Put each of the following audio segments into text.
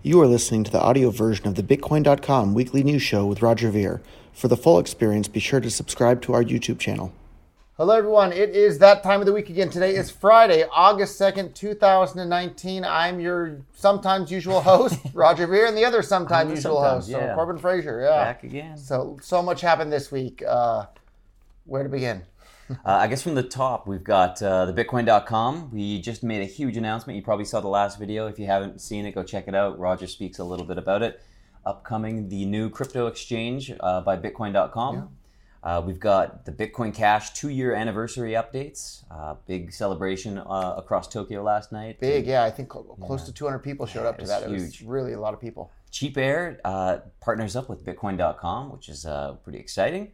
You are listening to the audio version of the Bitcoin.com weekly news show with Roger Ver. For the full experience, be sure to subscribe to our YouTube channel. Hello, everyone. It is that time of the week again. Today is Friday, August 2nd, 2019. I'm your sometimes usual host, Roger Ver, and the other sometimes usual host, yeah. Corbin Fraser. Yeah. Back again. So much happened this week. Where to begin? I guess from the top, we've got the Bitcoin.com. We just made a huge announcement. You probably saw the last video. If you haven't seen it, go check it out. Roger speaks a little bit about it. Upcoming, the new crypto exchange by Bitcoin.com. Yeah. We've got the Bitcoin Cash 2-year anniversary updates. Big celebration across Tokyo last night. Yeah. I think close to 200 people showed up to that. Huge. It was really a lot of people. Cheap Air partners up with Bitcoin.com, which is pretty exciting.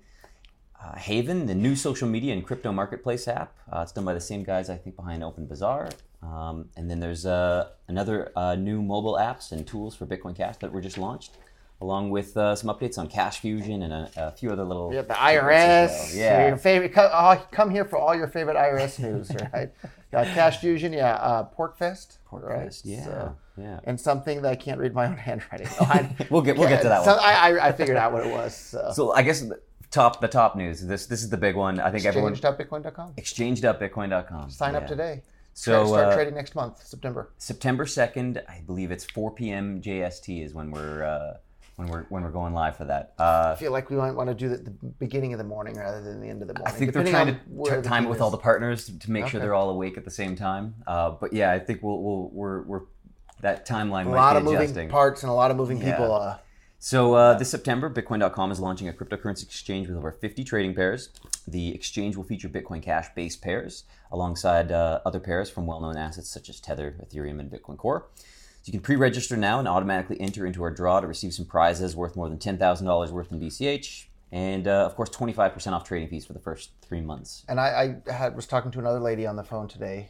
Haven, the new social media and crypto marketplace app. It's done by the same guys, I think, behind OpenBazaar. And then there's another new mobile apps and tools for Bitcoin Cash that were just launched, along with some updates on Cash Fusion and a few other little... Yeah, the IRS. Well. Yeah. Your favorite, come here for all your favorite IRS news, right? Cash Fusion, PorcFest. PorcFest, yeah. So, yeah. And something that I can't read my own handwriting. We'll get to that one. I figured out what it was. So I guess... The top news. This is the big one. I think everyone. Exchange.bitcoin.com. Exchange.bitcoin.com. Sign up today. So start trading next month, September 2nd. I believe it's 4 p.m. JST is when we're going live for that. I feel like we might want to do it at the beginning of the morning rather than the end of the morning. I think they're trying to time it with all the partners to make sure they're all awake at the same time. But yeah, I think we're that timeline. A lot of moving parts and a lot of moving people. So this September, Bitcoin.com is launching a cryptocurrency exchange with over 50 trading pairs. The exchange will feature Bitcoin Cash-based pairs alongside other pairs from well-known assets such as Tether, Ethereum, and Bitcoin Core. So you can pre-register now and automatically enter into our draw to receive some prizes worth more than $10,000 worth in BCH. And, of course, 25% off trading fees for the first 3 months. And I was talking to another lady on the phone today.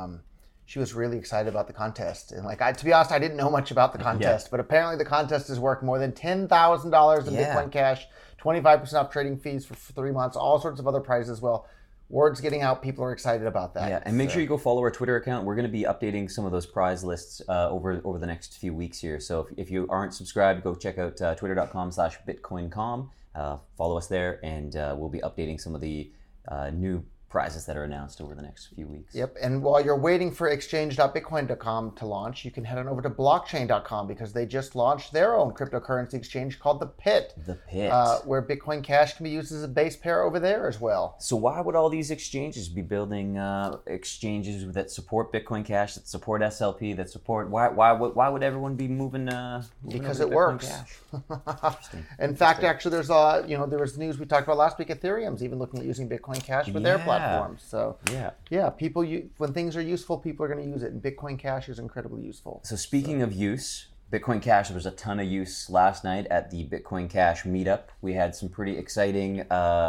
She was really excited about the contest. And to be honest, I didn't know much about the contest, but apparently the contest is worth more than $10,000 in Bitcoin Cash, 25% off trading fees for 3 months, all sorts of other prizes as well. Word's getting out. People are excited about that. Yeah, and make sure you go follow our Twitter account. We're going to be updating some of those prize lists over the next few weeks here. So if you aren't subscribed, go check out twitter.com/bitcoincom. Follow us there, and we'll be updating some of the new prizes that are announced over the next few weeks. Yep, and while you're waiting for exchange.bitcoin.com to launch, you can head on over to blockchain.com because they just launched their own cryptocurrency exchange called the Pit. The Pit. Where Bitcoin Cash can be used as a base pair over there as well. So why would all these exchanges be building exchanges that support Bitcoin Cash, that support SLP, that support... Why would everyone be moving because over it works. Interesting. In fact, actually, there's there was news we talked about last week. Ethereum's even looking at using Bitcoin Cash for their platforms. So people, when things are useful, people are going to use it, and Bitcoin Cash is incredibly useful. So speaking of use, Bitcoin Cash, there was a ton of use last night at the Bitcoin Cash meetup. We had some pretty exciting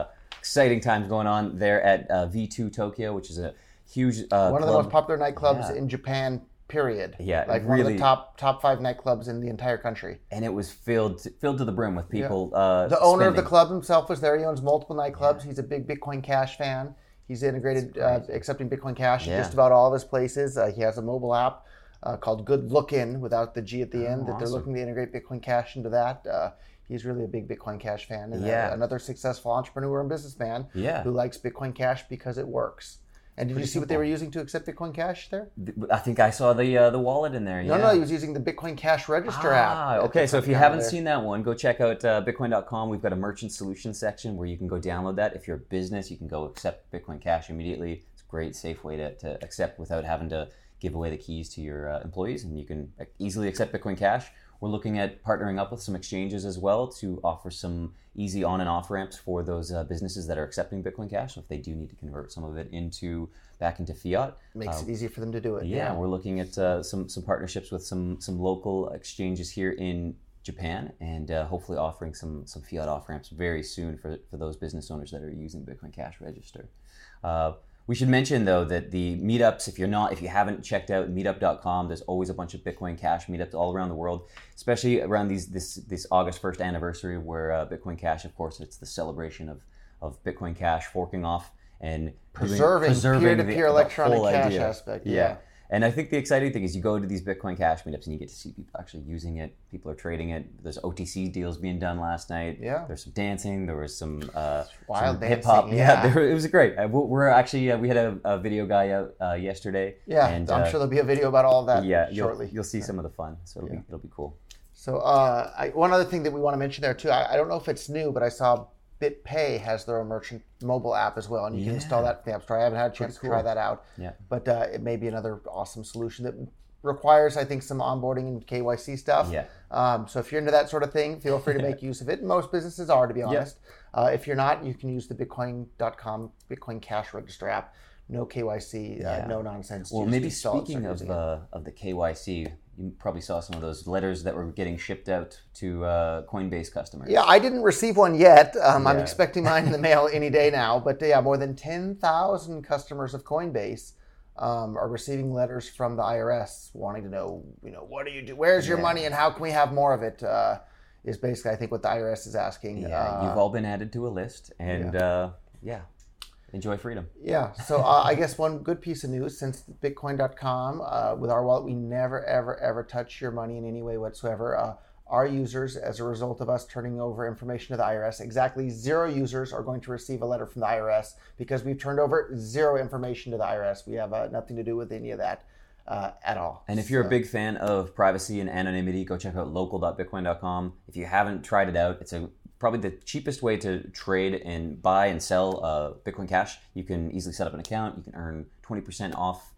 times going on there at V2 Tokyo, which is a huge one of the most popular nightclubs in Japan. Period. Yeah, one of the top 5 nightclubs in the entire country. And it was filled to the brim with people. The owner of the club himself was there. He owns multiple nightclubs. He's a big Bitcoin Cash fan. He's integrated accepting Bitcoin Cash in just about all of his places. He has a mobile app called Good Lookin' without the G at the end. That they're looking to integrate Bitcoin Cash into that. He's really a big Bitcoin Cash fan and another successful entrepreneur and businessman who likes Bitcoin Cash because it works. And did you see what they were using to accept Bitcoin Cash there? I think I saw the wallet in there. No, he was using the Bitcoin Cash Register app. Okay, so if you haven't seen that one, go check out Bitcoin.com. We've got a merchant solutions section where you can go download that. If you're a business, you can go accept Bitcoin Cash immediately. It's a great, safe way to accept without having to give away the keys to your employees, and you can easily accept Bitcoin Cash. We're looking at partnering up with some exchanges as well to offer some easy on and off ramps for those businesses that are accepting Bitcoin Cash. So if they do need to convert some of it back into fiat, makes it easier for them to do it. Yeah, we're looking at some partnerships with some local exchanges here in Japan, and hopefully offering some fiat off ramps very soon for those business owners that are using Bitcoin Cash Register. We should mention, though, that the meetups, if you haven't checked out meetup.com, there's always a bunch of Bitcoin Cash meetups all around the world, especially around this August 1st anniversary where Bitcoin Cash, of course, it's the celebration of Bitcoin Cash forking off and preserving peer-to-peer electronic cash aspect. Yeah. And I think the exciting thing is you go to these Bitcoin Cash meetups and you get to see people actually using it. People are trading it. There's OTC deals being done last night. Yeah. There's some dancing. There was some wild hip hop. dancing. It was great. We're actually we had a video guy out yesterday. Yeah, and I'm sure there'll be a video about all of that shortly. You'll see some of the fun. So it'll be cool. So one other thing that we want to mention there too, I don't know if it's new, but I saw BitPay has their own merchant mobile app as well, and you can install that in the App Store. I haven't had a chance to try that out, but it may be another awesome solution that requires, I think, some onboarding and KYC stuff. Yeah. So if you're into that sort of thing, feel free to make use of it. Most businesses are, to be honest. If you're not, you can use the Bitcoin.com Bitcoin Cash Register app. No KYC, no nonsense. Well, maybe speaking of the KYC, you probably saw some of those letters that were getting shipped out to Coinbase customers. Yeah, I didn't receive one yet. I'm expecting mine in the mail any day now. But more than 10,000 customers of Coinbase are receiving letters from the IRS wanting to know, what do you do? Where's your money, and how can we have more of it? Is basically, I think, what the IRS is asking. Yeah, you've all been added to a list, and enjoy freedom. Yeah, so I guess one good piece of news, since Bitcoin.com, with our wallet, we never, ever, ever touch your money in any way whatsoever. Our users, as a result of us turning over information to the IRS, exactly 0 users are going to receive a letter from the IRS because we've turned over 0 information to the IRS. We have nothing to do with any of that at all. And if you're a big fan of privacy and anonymity, go check out local.bitcoin.com. If you haven't tried it out, it's probably the cheapest way to trade and buy and sell Bitcoin Cash. You can easily set up an account. You can earn 20% off,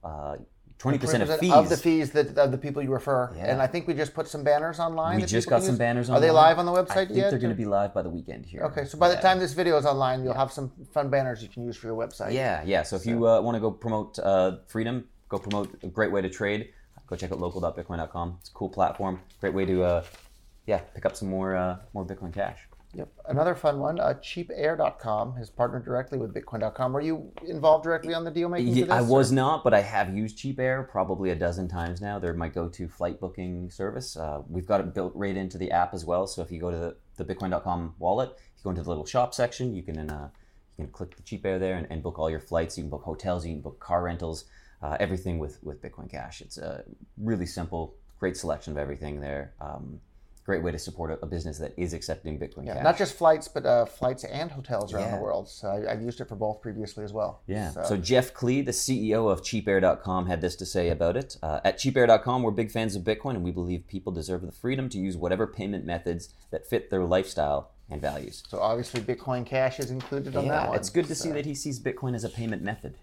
20% of fees. Of the fees of the people you refer. Yeah. And I think we just put some banners online. We just got some banners online. Are they live on the website yet? I think they're going to be live by the weekend here. Okay, so by the time this video is online, you'll have some fun banners you can use for your website. Yeah. So if you want to go promote freedom, go promote a great way to trade, go check out local.bitcoin.com. It's a cool platform. Great way to pick up some more Bitcoin Cash. Yep. Another fun one, cheapair.com has partnered directly with Bitcoin.com. Were you involved directly on the deal making for this? I was not, but I have used Cheap Air probably a dozen times now. They're my go-to flight booking service. We've got it built right into the app as well. So if you go to the Bitcoin.com wallet, you go into the little shop section, you can click the Cheap Air there and book all your flights. You can book hotels, you can book car rentals, everything with Bitcoin Cash. It's really simple, great selection of everything there. Great way to support a business that is accepting Bitcoin Cash. Not just flights, but flights and hotels around the world. So I've used it for both previously as well. Yeah. So Jeff Klee, the CEO of cheapair.com, had this to say about it. At cheapair.com, we're big fans of Bitcoin, and we believe people deserve the freedom to use whatever payment methods that fit their lifestyle and values. So obviously Bitcoin Cash is included on that one. It's good to see that he sees Bitcoin as a payment method,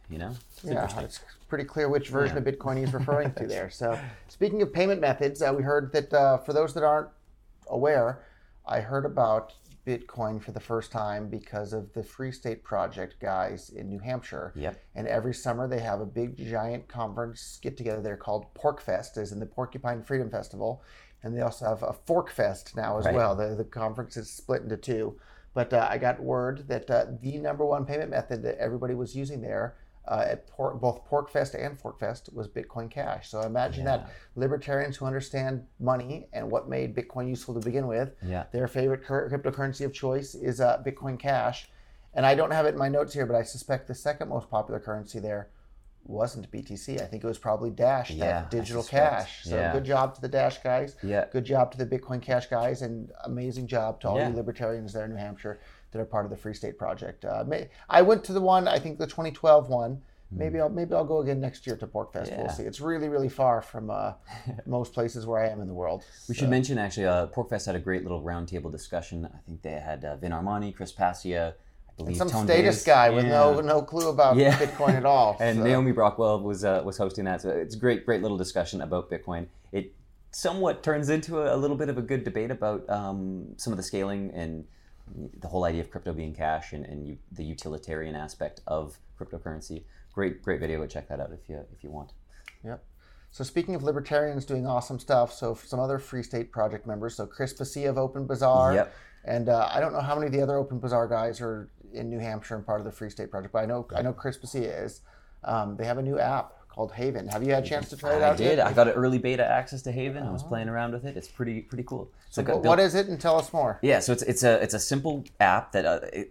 It's pretty clear which version of Bitcoin he's referring to there. So speaking of payment methods, we heard that for those that aren't aware, I heard about Bitcoin for the first time because of the Free State Project guys in New Hampshire. Yep. And every summer they have a big giant conference get together there called PorcFest, as in the Porcupine Freedom Festival. And they also have a Fork Fest now as well. The conference is split into 2. But I got word that the number one payment method that everybody was using there at both PorcFest and ForkFest was Bitcoin Cash. So imagine that libertarians who understand money and what made Bitcoin useful to begin with, their favorite cryptocurrency of choice is Bitcoin Cash. And I don't have it in my notes here, but I suspect the second most popular currency there wasn't BTC. I think it was probably Dash, that digital cash. So good job to the Dash guys. Yeah. Good job to the Bitcoin Cash guys, and amazing job to all you libertarians there in New Hampshire that are part of the Free State Project. I went to the one, I think the 2012 one. Maybe I'll go again next year to PorcFest. We'll see. It's really, really far from most places where I am in the world. We should mention, actually, PorcFest had a great little roundtable discussion. I think they had Vin Armani, Chris Passia, I believe some Tone status Davis. guy with no clue about Bitcoin at all. And Naomi Brockwell was hosting that. So it's a great little discussion about Bitcoin. It somewhat turns into a little bit of a good debate about some of the scaling and the whole idea of crypto being cash and the utilitarian aspect of cryptocurrency. Great video. Go check that out if you want. Yep. So speaking of libertarians doing awesome stuff, so some other Free State Project members, so Chris Passia of Open Bazaar, and I don't know how many of the other Open Bazaar guys are in New Hampshire and part of the Free State Project, but I know Chris Passia is. They have a new app called Haven. Have you had a chance to try it out? I did. I got an early beta access to Haven. I was playing around with it. It's pretty cool. So what is it, and tell us more. Yeah, so it's a simple app that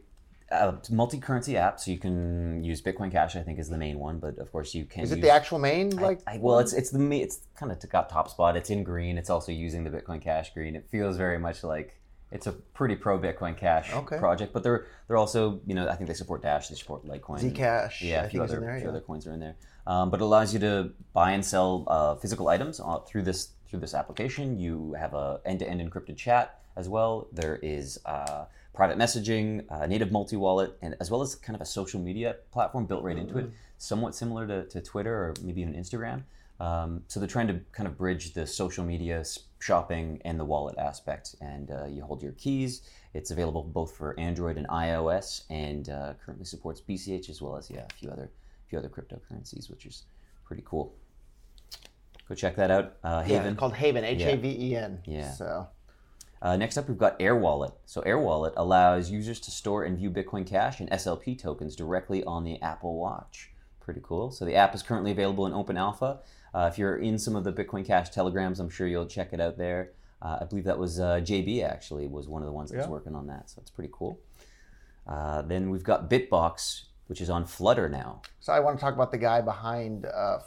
multi-currency app, so you can use Bitcoin Cash. I think is the main one, but of course you can. Is it the actual main? It's kind of got top spot. It's in green. It's also using the Bitcoin Cash green. It feels very much like it's a pretty pro Bitcoin Cash project. But they're also, I think they support Dash. They support Litecoin, Zcash. Yeah, a few other coins are in there. But it allows you to buy and sell physical items through this application. You have a end-to-end encrypted chat as well. There is private messaging, native multi-wallet, and as well as kind of a social media platform built right into it, somewhat similar to Twitter or maybe even Instagram. So they're trying to kind of bridge the social media, shopping, and the wallet aspect. And you hold your keys. It's available both for Android and iOS, and currently supports BCH as well as a few other cryptocurrencies, which is pretty cool. Go check that out. Haven. Called Haven, Haven. Yeah. So. Next up, we've got Air Wallet. So Air Wallet allows users to store and view Bitcoin Cash and SLP tokens directly on the Apple Watch. Pretty cool. So the app is currently available in open alpha. If you're in some of the Bitcoin Cash telegrams, I'm sure you'll check it out there. I believe that was JB actually was one of the ones that was working on that. So it's pretty cool. Then we've got Bitbox, which is on Flutter now. So I want to talk about the guy behind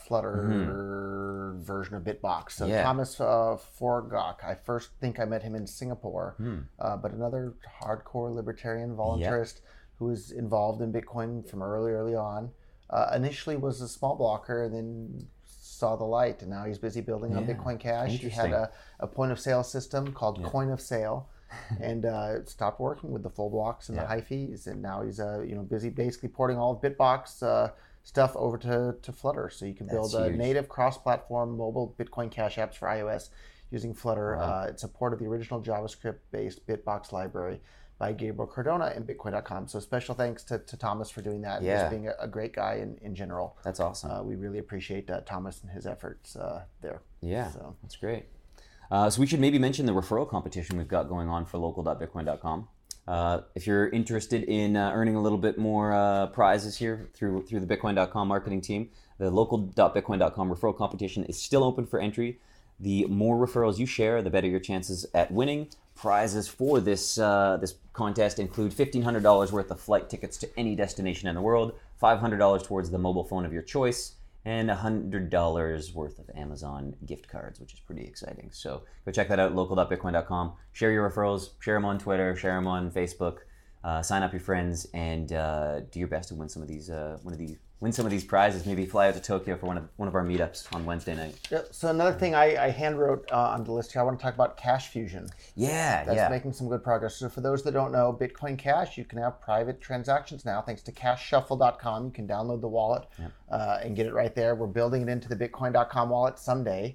Flutter version of Bitbox. So Thomas Forgok. I first think I met him in Singapore, but another hardcore libertarian voluntarist who was involved in Bitcoin from early on. Initially was a small blocker and then saw the light, and now he's busy building on Bitcoin Cash. He had a point of sale system called Coin of Sale. And stopped working with the full blocks and the high fees, and now he's busy basically porting all of Bitbox stuff over to Flutter, so you can build native cross-platform mobile Bitcoin Cash apps for iOS using Flutter. Wow. It's a port of the original JavaScript-based Bitbox library by Gabriel Cardona and Bitcoin.com. So special thanks to Thomas for doing that, and just being a great guy in general. That's awesome. We really appreciate Thomas and his efforts there. Yeah, so that's great. So we should maybe mention the referral competition we've got going on for local.bitcoin.com. If you're interested in earning a little bit more prizes here through the Bitcoin.com marketing team, the local.bitcoin.com referral competition is still open for entry. The more referrals you share, the better your chances at winning. Prizes for this contest include $1,500 worth of flight tickets to any destination in the world, $500 towards the mobile phone of your choice, and $100 worth of Amazon gift cards, which is pretty exciting. So go check that out, local.bitcoin.com. Share your referrals, share them on Twitter, share them on Facebook, sign up your friends, and do your best to win some of these prizes. Maybe fly out to Tokyo for one of our meetups on Wednesday night. Yep. So another thing I hand wrote on the list here, I want to talk about Cash Fusion. That's making some good progress. So for those that don't know, Bitcoin Cash, you can have private transactions now thanks to cashshuffle.com. You can download the wallet and get it right there. We're building it into the Bitcoin.com wallet someday.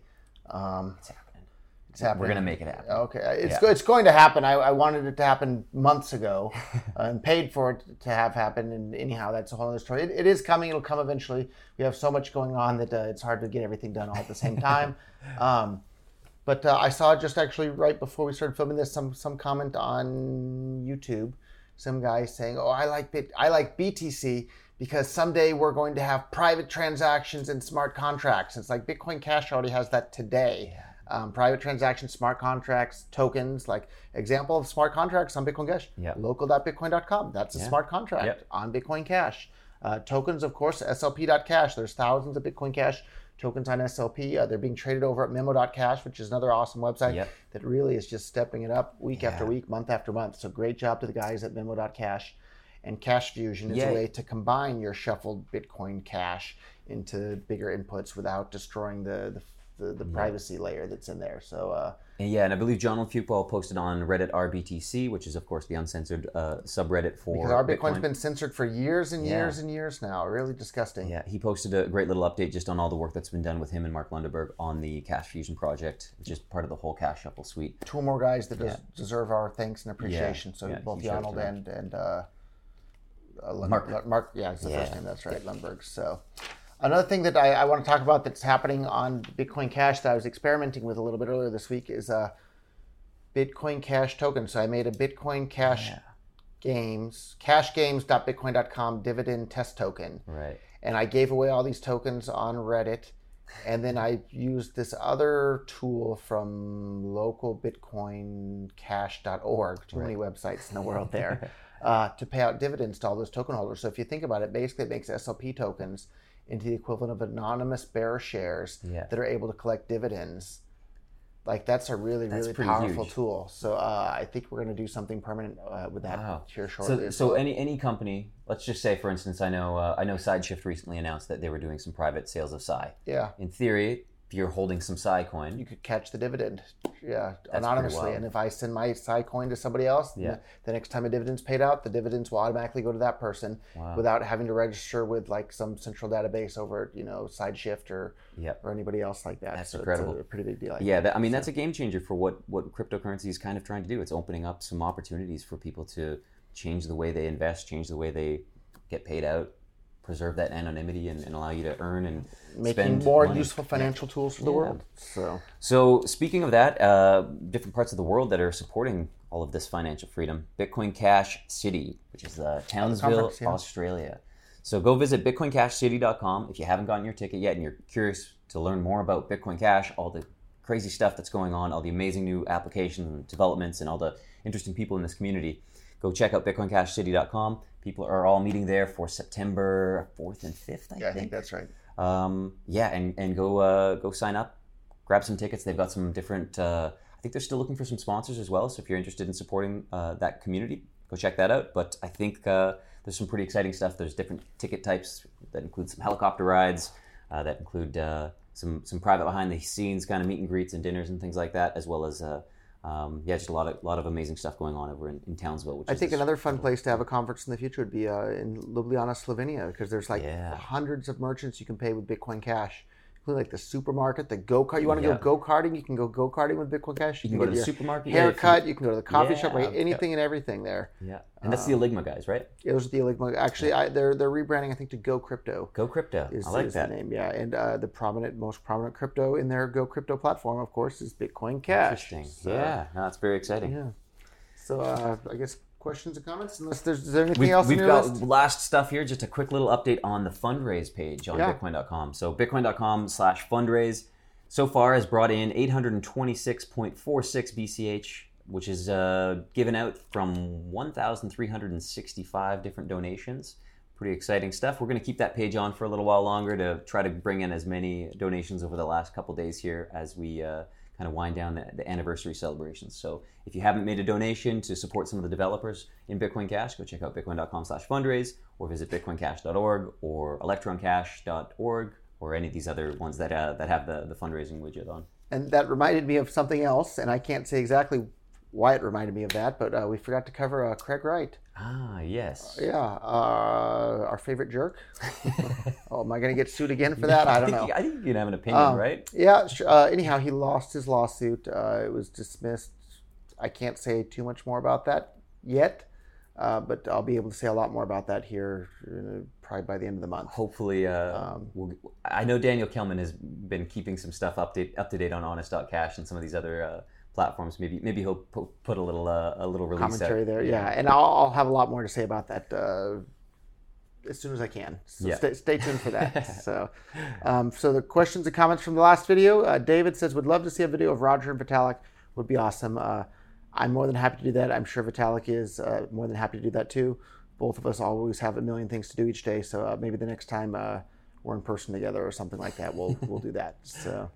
It's happening. We're going to make it happen. Okay. It's going to happen. I wanted it to happen months ago and paid for it to have happen. And anyhow, that's a whole other story. It is coming. It'll come eventually. We have so much going on that it's hard to get everything done all at the same time. But I saw just actually right before we started filming this, some comment on YouTube. Some guy saying, "Oh, I like BTC because someday we're going to have private transactions and smart contracts." It's like Bitcoin Cash already has that today. Yeah. Private transactions, smart contracts, tokens, like example of smart contracts on Bitcoin Cash, local.bitcoin.com. That's a smart contract on Bitcoin Cash. Tokens, of course, SLP.cash. There's thousands of Bitcoin Cash tokens on SLP. They're being traded over at memo.cash, which is another awesome website that really is just stepping it up week after week, month after month. So great job to the guys at memo.cash. And Cash Fusion is a way to combine your shuffled Bitcoin Cash into bigger inputs without destroying the privacy layer that's in there. So and I believe John Fuqua posted on Reddit RBTC, which is of course the uncensored subreddit for because our Bitcoin's been censored for years and years and years now. Really disgusting. Yeah, he posted a great little update just on all the work that's been done with him and Mark Lundeberg on the Cash Fusion project, which is part of the whole Cash Shuffle suite. Two more guys that deserve our thanks and appreciation. So both Donald and Mark, it's the first name. That's right, Lundberg. So. Another thing that I want to talk about that's happening on Bitcoin Cash that I was experimenting with a little bit earlier this week is Bitcoin Cash token. So I made a Bitcoin Cash Games, cashgames.bitcoin.com dividend test token. Right. And I gave away all these tokens on Reddit. And then I used this other tool from localbitcoincash.org, too many websites in the world there, to pay out dividends to all those token holders. So if you think about it, basically it makes SLP tokens into the equivalent of anonymous bearer shares that are able to collect dividends. Like that's a really powerful tool. So I think we're going to do something permanent with that here shortly. So any company, let's just say, for instance, I know SideShift recently announced that they were doing some private sales of Psi. Yeah. In theory, if you're holding some Psi coin, you could catch the dividend. Yeah, anonymously. And if I send my Psi coin to somebody else, the next time a dividend's paid out, the dividends will automatically go to that person without having to register with like some central database over, SideShift or anybody else like that. That's incredible. It's a pretty big deal. That's a game changer for what cryptocurrency is kind of trying to do. It's opening up some opportunities for people to change the way they invest, change the way they get paid out, preserve that anonymity, and allow you to earn and making more useful financial tools for the world. So speaking of that, different parts of the world that are supporting all of this financial freedom, Bitcoin Cash City, which is Townsville, Australia. So go visit bitcoincashcity.com if you haven't gotten your ticket yet and you're curious to learn more about Bitcoin Cash, all the crazy stuff that's going on, all the amazing new applications and developments, and all the interesting people in this community. Go check out bitcoincashcity.com. People are all meeting there for September 4th and 5th, I think that's right. And go sign up, grab some tickets. They've got some different, I think they're still looking for some sponsors as well. So if you're interested in supporting that community, go check that out. But I think there's some pretty exciting stuff. There's different ticket types that include some helicopter rides, that include some private behind the scenes kind of meet and greets and dinners and things like that, as well as just a lot of amazing stuff going on over in Townsville. I think another fun place to have a conference in the future would be in Ljubljana, Slovenia, because there's hundreds of merchants you can pay with Bitcoin Cash, including like the supermarket, the go-kart. You want to go go-karting? You can go go-karting with Bitcoin Cash. You can go to the supermarket. Haircut. You can go to the coffee shop. Right? Anything and everything there. Yeah, and that's the Eligma guys, right? Yeah, those are the Eligma. Actually, they're rebranding, I think, to Go Crypto. Go Crypto. I like that. The name, yeah. And the most prominent crypto in their Go Crypto platform, of course, is Bitcoin Cash. Interesting. That's very exciting. Yeah. So I guess questions and comments? Unless is there anything else in your list? We've got last stuff here. Just a quick little update on the fundraise page on Bitcoin.com. So bitcoin.com/fundraise so far has brought in 826.46 BCH, which is given out from 1,365 different donations. Pretty exciting stuff. We're going to keep that page on for a little while longer to try to bring in as many donations over the last couple days here as we kind of wind down the anniversary celebrations. So if you haven't made a donation to support some of the developers in Bitcoin Cash, go check out bitcoin.com/fundraise or visit bitcoincash.org or electroncash.org or any of these other ones that have the fundraising widget on. And that reminded me of something else, and I can't say exactly why it reminded me of that, but we forgot to cover Craig Wright. Ah, yes. Our favorite jerk. Am I going to get sued again for that? I don't know. I think you can have an opinion, right? Yeah. Anyhow, he lost his lawsuit. It was dismissed. I can't say too much more about that yet, but I'll be able to say a lot more about that here probably by the end of the month. Hopefully, I know Daniel Kelman has been keeping some stuff up to date on Honest.cash and some of these other platforms. Maybe he'll put a little release commentary out there. Yeah, and I'll have a lot more to say about that as soon as I can. So stay tuned for that. So the questions and comments from the last video. David says, would love to see a video of Roger and Vitalik. Would be awesome. I'm more than happy to do that. I'm sure Vitalik is more than happy to do that too. Both of us always have a million things to do each day. So maybe the next time we're in person together or something like that, we'll do that. So.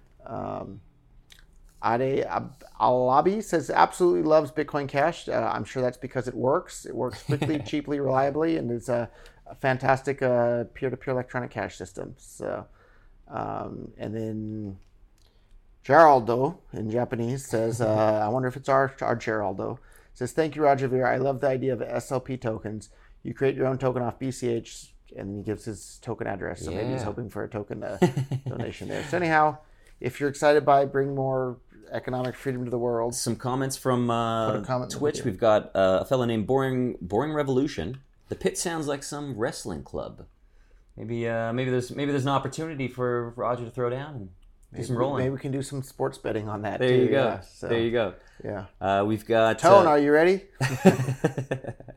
Ade Alabi says absolutely loves Bitcoin Cash. I'm sure that's because it works. It works quickly, cheaply, reliably, and it's a fantastic peer-to-peer electronic cash system. So, and then Geraldo in Japanese says, I wonder if it's our Geraldo. Says, thank you, Roger Ver. I love the idea of SLP tokens. You create your own token off BCH, and then he gives his token address. So maybe he's hoping for a token donation there. So anyhow, if you're excited by bring more economic freedom to the world. Some comments from Twitch. We've got a fellow named Boring Revolution. The pit sounds like some wrestling club. Maybe there's an opportunity for Roger to throw down and do some rolling. Maybe we can do some sports betting on that. There you go. Yeah, so, there you go. Yeah. We've got Tone. Are you ready?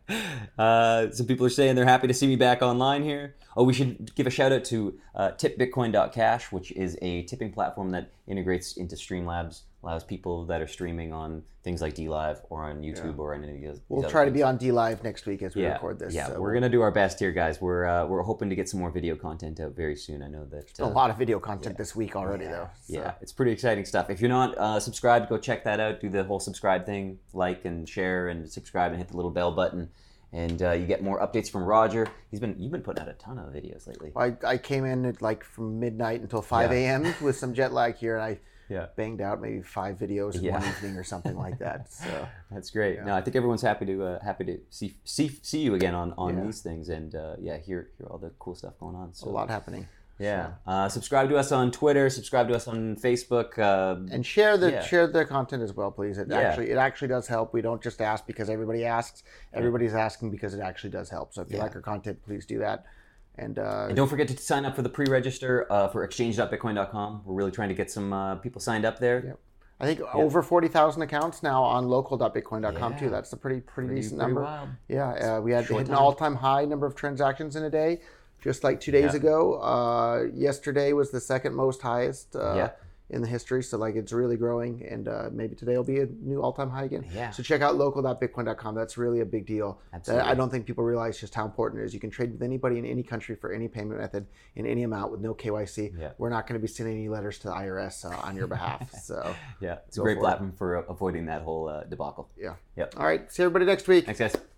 Some people are saying they're happy to see me back online here. Oh, we should give a shout out to tipbitcoin.cash, which is a tipping platform that integrates into Streamlabs, allows people that are streaming on things like DLive or on YouTube or on any of these. We'll try to be on DLive next week as we record this. Yeah, so we're gonna do our best here, guys. We're hoping to get some more video content out very soon. I know that a lot of video content this week already, though. So. Yeah, it's pretty exciting stuff. If you're not subscribed, go check that out. Do the whole subscribe thing, like and share and subscribe and hit the little bell button. And you get more updates from Roger. You've been putting out a ton of videos lately. I came in at like from midnight until 5 a.m. with some jet lag here, and I banged out maybe 5 videos in one evening or something like that. So that's great. No, I think everyone's happy to see you again on these things, and hear all the cool stuff going on. So a lot happening. Yeah, subscribe to us on Twitter. Subscribe to us on Facebook, and share the content as well, please. It actually does help. We don't just ask because everybody asks. Everybody's asking because it actually does help. So if you like our content, please do that. And don't forget to sign up for the pre-register for exchange.bitcoin.com. We're really trying to get some people signed up there. Yep. I think over 40,000 accounts now on local.bitcoin.com too. That's a pretty decent number. Wild. Yeah, we had hit an all-time high number of transactions in a day. Just like 2 days ago. Yesterday was the second most highest in the history. So like it's really growing, and maybe today will be a new all-time high again. Yeah. So check out local.bitcoin.com. That's really a big deal. Absolutely. I don't think people realize just how important it is. You can trade with anybody in any country for any payment method in any amount with no KYC. Yeah. We're not going to be sending any letters to the IRS on your behalf. So it's a great platform for avoiding that whole debacle. Yeah. Yep. All right. See everybody next week. Thanks, guys.